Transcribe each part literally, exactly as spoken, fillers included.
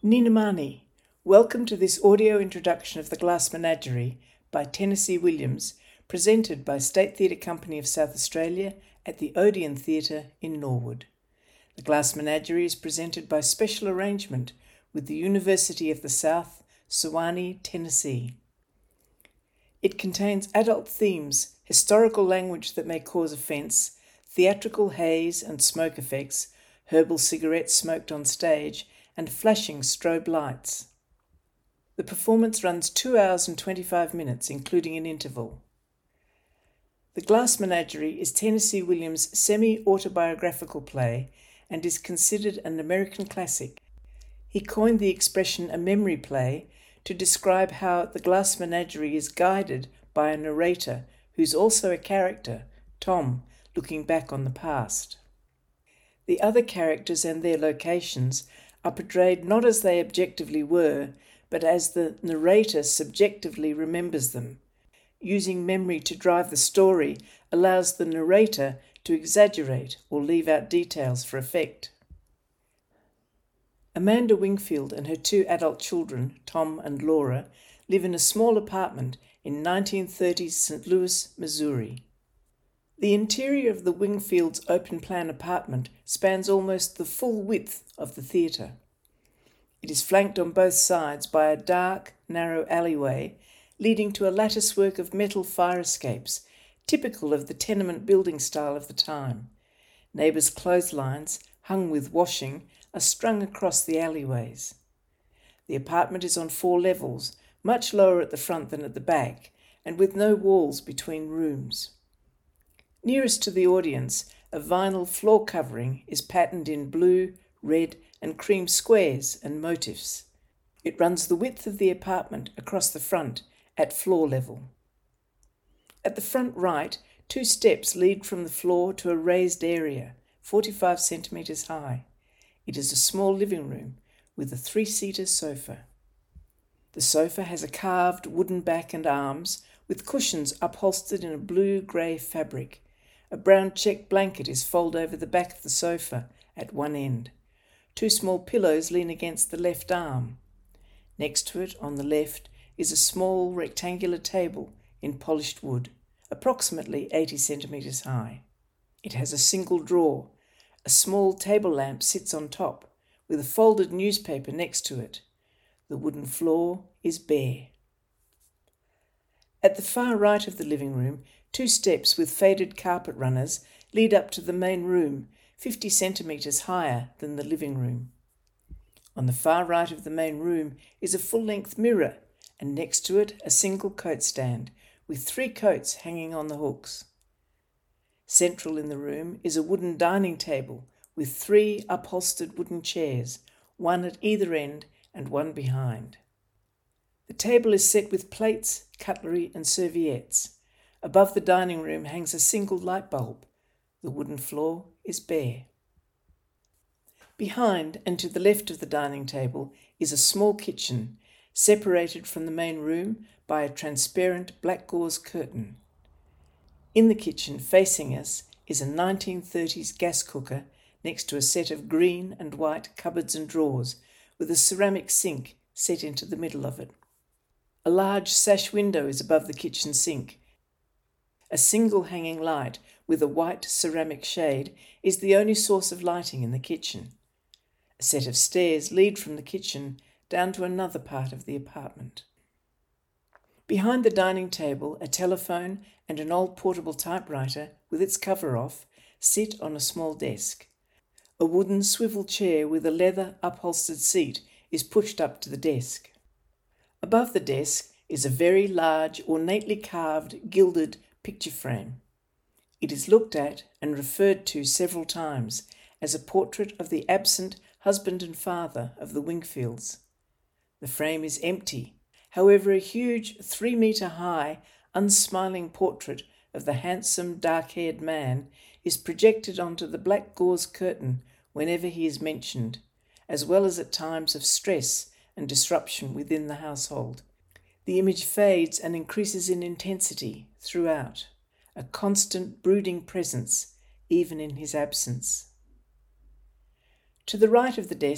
Ninamani, welcome to this audio introduction of The Glass Menagerie by Tennessee Williams, presented by State Theatre Company of South Australia at the Odeon Theatre in Norwood. The Glass Menagerie is presented by special arrangement with the University of the South, Sewanee, Tennessee. It contains adult themes, historical language that may cause offence, theatrical haze and smoke effects, herbal cigarettes smoked on stage, and flashing strobe lights. The performance runs two hours and twenty-five minutes, including an interval. The Glass Menagerie is Tennessee Williams' semi-autobiographical play and is considered an American classic. He coined the expression a memory play to describe how The Glass Menagerie is guided by a narrator who's also a character, Tom, looking back on the past. The other characters and their locations are portrayed not as they objectively were, but as the narrator subjectively remembers them. Using memory to drive the story allows the narrator to exaggerate or leave out details for effect. Amanda Wingfield and her two adult children, Tom and Laura, live in a small apartment in nineteen thirties Saint Louis, Missouri. The interior of the Wingfields' open-plan apartment spans almost the full width of the theatre. It is flanked on both sides by a dark, narrow alleyway leading to a latticework of metal fire escapes, typical of the tenement building style of the time. Neighbours' clotheslines, hung with washing, are strung across the alleyways. The apartment is on four levels, much lower at the front than at the back, and with no walls between rooms. Nearest to the audience, a vinyl floor covering is patterned in blue, red, and cream squares and motifs. It runs the width of the apartment across the front at floor level. At the front right, two steps lead from the floor to a raised area, forty-five centimetres high. It is a small living room with a three-seater sofa. The sofa has a carved wooden back and arms with cushions upholstered in a blue-grey fabric. A brown check blanket is folded over the back of the sofa at one end. Two small pillows lean against the left arm. Next to it, on the left, is a small rectangular table in polished wood, approximately eighty centimetres high. It has a single drawer. A small table lamp sits on top, with a folded newspaper next to it. The wooden floor is bare. At the far right of the living room, two steps with faded carpet runners lead up to the main room, fifty centimetres higher than the living room. On the far right of the main room is a full-length mirror, and next to it a single coat stand with three coats hanging on the hooks. Central in the room is a wooden dining table with three upholstered wooden chairs, one at either end and one behind. The table is set with plates, cutlery and serviettes. Above the dining room hangs a single light bulb. The wooden floor is bare. Behind and to the left of the dining table is a small kitchen, separated from the main room by a transparent black gauze curtain. In the kitchen, facing us, is a nineteen thirties gas cooker next to a set of green and white cupboards and drawers with a ceramic sink set into the middle of it. A large sash window is above the kitchen sink. A single hanging light with a white ceramic shade is the only source of lighting in the kitchen. A set of stairs lead from the kitchen down to another part of the apartment. Behind the dining table, a telephone and an old portable typewriter with its cover off sit on a small desk. A wooden swivel chair with a leather upholstered seat is pushed up to the desk. Above the desk is a very large, ornately carved, gilded picture frame. It is looked at and referred to several times as a portrait of the absent husband and father of the Wingfields. The frame is empty. However, a huge three-metre-high, unsmiling portrait of the handsome, dark-haired man is projected onto the black gauze curtain whenever he is mentioned, as well as at times of stress and disruption within the household. The image fades and increases in intensity throughout, a constant brooding presence, even in his absence. To the right of the desk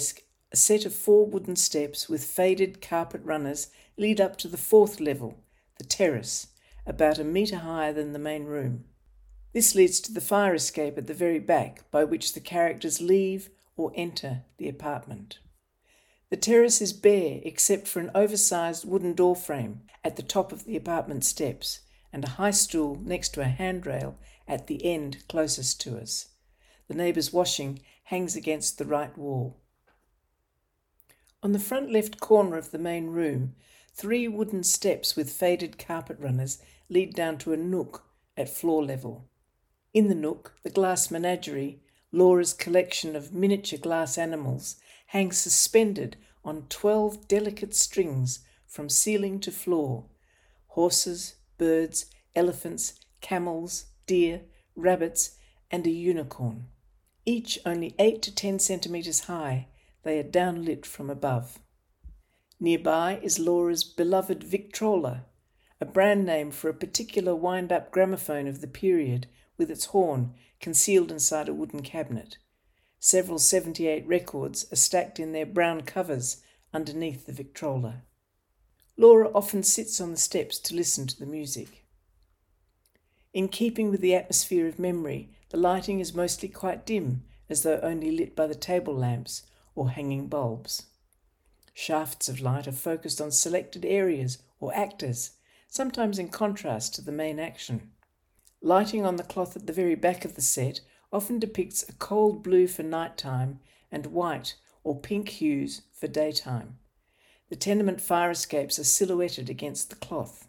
A set of four wooden steps with faded carpet runners lead up to the fourth level, the terrace, about a metre higher than the main room. This leads to the fire escape at the very back, by which the characters leave or enter the apartment. The terrace is bare except for an oversized wooden door frame at the top of the apartment steps and a high stool next to a handrail at the end closest to us. The neighbour's washing hangs against the right wall. On the front left corner of the main room, three wooden steps with faded carpet runners lead down to a nook at floor level. In the nook, the glass menagerie, Laura's collection of miniature glass animals, hangs suspended on twelve delicate strings from ceiling to floor. Horses, birds, elephants, camels, deer, rabbits, and a unicorn. Each only eight to ten centimetres high, they are downlit from above. Nearby is Laura's beloved Victrola, a brand name for a particular wind-up gramophone of the period, with its horn concealed inside a wooden cabinet. Several seventy-eight records are stacked in their brown covers underneath the Victrola. Laura often sits on the steps to listen to the music. In keeping with the atmosphere of memory, the lighting is mostly quite dim, as though only lit by the table lamps or hanging bulbs. Shafts of light are focused on selected areas or actors, sometimes in contrast to the main action. Lighting on the cloth at the very back of the set often depicts a cold blue for nighttime and white or pink hues for daytime. The tenement fire escapes are silhouetted against the cloth.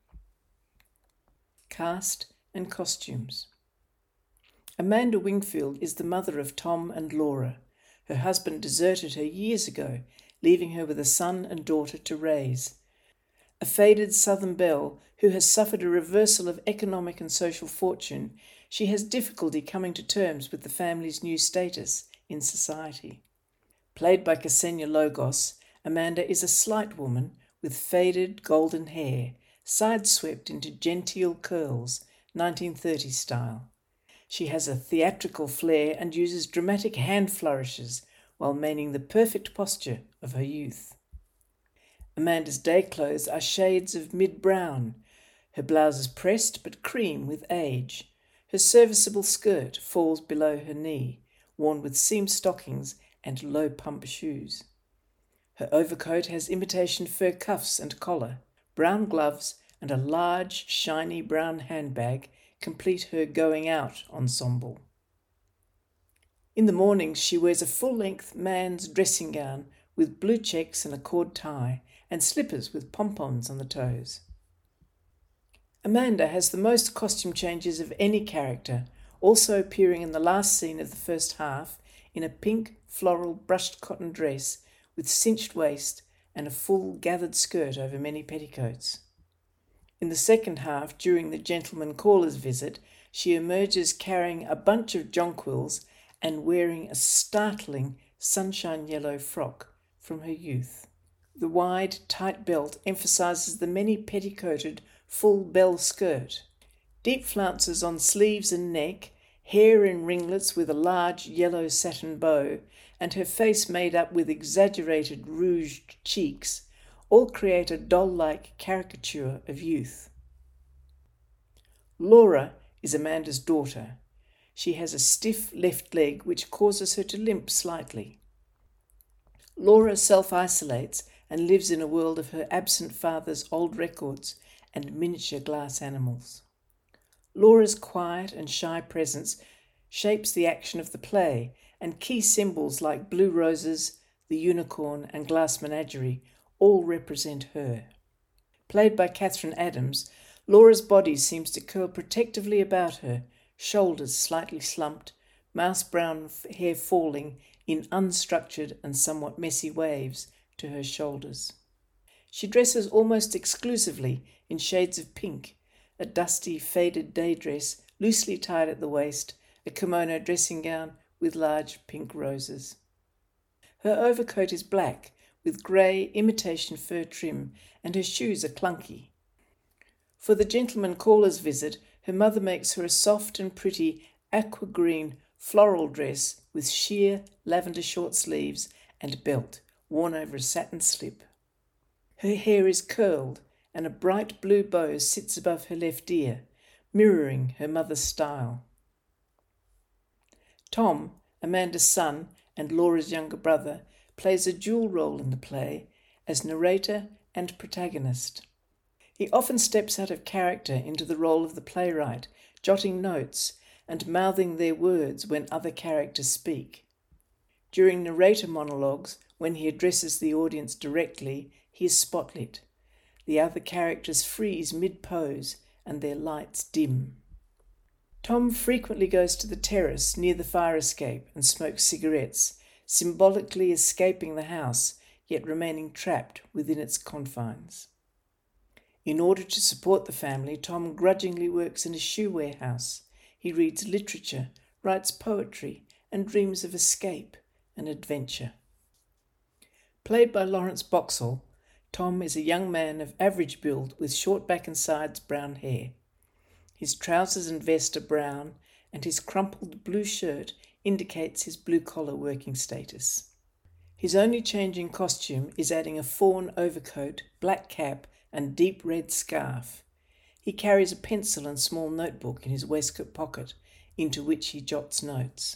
Cast and costumes. Amanda Wingfield is the mother of Tom and Laura. Her husband deserted her years ago, leaving her with a son and daughter to raise. A faded Southern belle who has suffered a reversal of economic and social fortune, she has difficulty coming to terms with the family's new status in society. Played by Ksenia Logos, Amanda is a slight woman with faded golden hair, side-swept into genteel curls, nineteen thirties style. She has a theatrical flair and uses dramatic hand flourishes while maintaining the perfect posture of her youth. Amanda's day clothes are shades of mid-brown. Her blouse is pressed but cream with age. Her serviceable skirt falls below her knee, worn with seam stockings and low-pump shoes. Her overcoat has imitation fur cuffs and collar. Brown gloves and a large, shiny brown handbag complete her going-out ensemble. In the mornings she wears a full-length man's dressing gown with blue checks and a cord tie, and slippers with pompons on the toes. Amanda has the most costume changes of any character, also appearing in the last scene of the first half in a pink floral brushed cotton dress with cinched waist and a full gathered skirt over many petticoats. In the second half, during the gentleman caller's visit, she emerges carrying a bunch of jonquils and wearing a startling sunshine yellow frock from her youth. The wide, tight belt emphasises the many petticoated, full bell skirt. Deep flounces on sleeves and neck, hair in ringlets with a large yellow satin bow, and her face made up with exaggerated rouged cheeks, all create a doll-like caricature of youth. Laura is Amanda's daughter. She has a stiff left leg which causes her to limp slightly. Laura self-isolates and lives in a world of her absent father's old records and miniature glass animals. Laura's quiet and shy presence shapes the action of the play, and key symbols like blue roses, the unicorn, and glass menagerie all represent her. Played by Catherine Adams, Laura's body seems to curl protectively about her, shoulders slightly slumped, mouse brown hair falling in unstructured and somewhat messy waves to her shoulders. She dresses almost exclusively in shades of pink, a dusty, faded day dress loosely tied at the waist, a kimono dressing gown with large pink roses. Her overcoat is black, with grey imitation fur trim, and her shoes are clunky. For the gentleman caller's visit, her mother makes her a soft and pretty aqua green floral dress with sheer lavender short sleeves and belt worn over a satin slip. Her hair is curled and a bright blue bow sits above her left ear, mirroring her mother's style. Tom, Amanda's son and Laura's younger brother, plays a dual role in the play as narrator and protagonist. He often steps out of character into the role of the playwright, jotting notes and mouthing their words when other characters speak. During narrator monologues, when he addresses the audience directly, he is spotlit. The other characters freeze mid-pose and their lights dim. Tom frequently goes to the terrace near the fire escape and smokes cigarettes, symbolically escaping the house, yet remaining trapped within its confines. In order to support the family, Tom grudgingly works in a shoe warehouse. He reads literature, writes poetry, and dreams of escape and adventure. Played by Lawrence Boxall, Tom is a young man of average build with short back and sides brown hair. His trousers and vest are brown, and his crumpled blue shirt indicates his blue-collar working status. His only change in costume is adding a fawn overcoat, black cap, and deep red scarf. He carries a pencil and small notebook in his waistcoat pocket, into which he jots notes.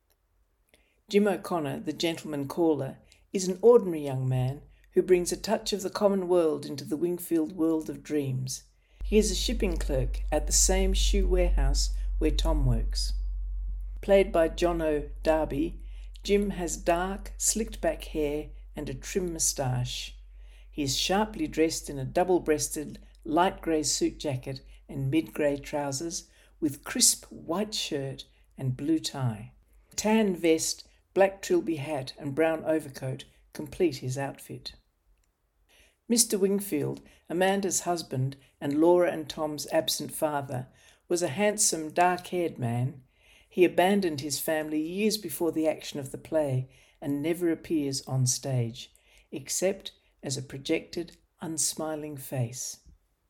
Jim O'Connor, the gentleman caller, is an ordinary young man who brings a touch of the common world into the Wingfield world of dreams. He is a shipping clerk at the same shoe warehouse where Tom works. Played by Jono Darby, Jim has dark, slicked-back hair and a trim moustache. He is sharply dressed in a double-breasted, light grey suit jacket and mid-grey trousers with crisp white shirt and blue tie. Tan vest, black trilby hat and brown overcoat complete his outfit. Mister Wingfield, Amanda's husband and Laura and Tom's absent father, was a handsome, dark-haired man. He abandoned his family years before the action of the play and never appears on stage, except as a projected, unsmiling face.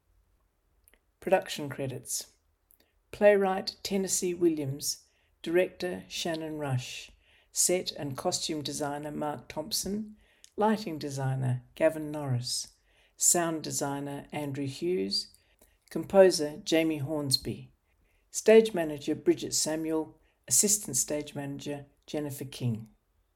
Production credits: playwright Tennessee Williams, director Shannon Rush, set and costume designer Mark Thompson, lighting designer Gavin Norris, sound designer Andrew Hughes, composer Jamie Hornsby, stage manager Bridget Samuel, assistant stage manager Jennifer King.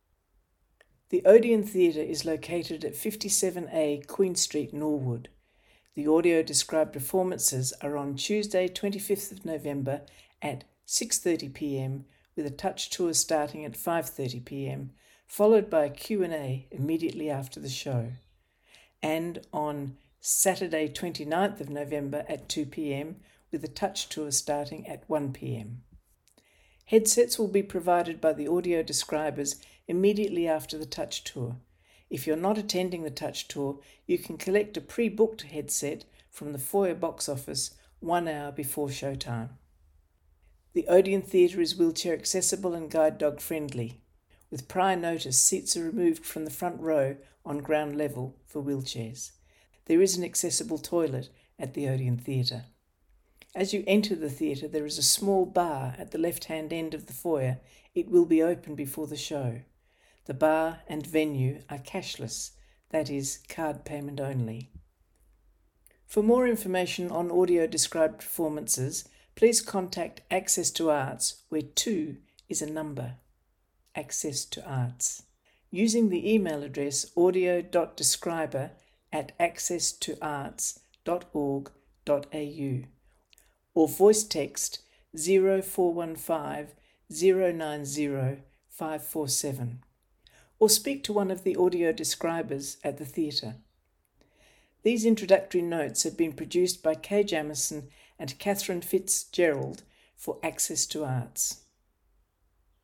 The Odeon Theatre is located at fifty-seven A Queen Street, Norwood. The audio-described performances are on Tuesday, twenty-fifth of November at six thirty p m with a touch tour starting at five thirty p m, followed by a Q and A immediately after the show, and on Saturday, twenty-ninth of November at two p m with a touch tour starting at one p m. Headsets will be provided by the audio describers immediately after the touch tour. If you're not attending the touch tour, you can collect a pre-booked headset from the foyer box office one hour before showtime. The Odeon Theatre is wheelchair accessible and guide dog friendly. With prior notice, seats are removed from the front row on ground level for wheelchairs. There is an accessible toilet at the Odeon Theatre. As you enter the theatre, there is a small bar at the left-hand end of the foyer. It will be open before the show. The bar and venue are cashless, that is, card payment only. For more information on audio-described performances, please contact Access to Arts, where two is a number. Access to Arts. Using the email address audio.describer at access to arts dot org dot a u or voice text zero four one five zero nine zero five four seven, or speak to one of the audio describers at the theatre. These introductory notes have been produced by Kay Jamison and Catherine Fitzgerald for Access to Arts.